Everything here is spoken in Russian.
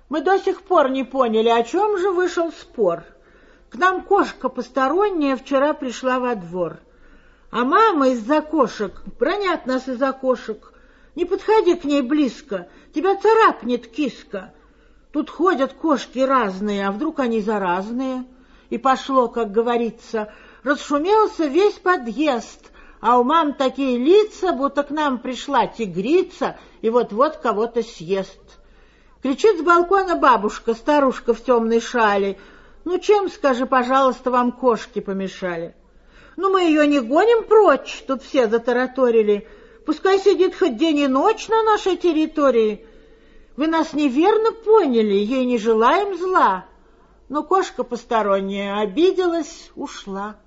Мы до сих пор не поняли, о чем же вышел спор. К нам кошка посторонняя вчера пришла во двор. А мама из-за кошек бронят нас из окошек. Не подходи к ней близко, тебя царапнет киска. Тут ходят кошки разные, а вдруг они заразные? И пошло, как говорится, расшумелся весь подъезд, а у мам такие лица, будто к нам пришла тигрица и вот-вот кого-то съест. Кричит с балкона бабушка, старушка в темной шали: «Ну чем, скажи, пожалуйста, вам кошки помешали?» «Ну мы ее не гоним прочь», тут все затараторили. «Пускай сидит хоть день и ночь на нашей территории. Вы нас неверно поняли, ей не желаем зла». Но кошка посторонняя обиделась, ушла.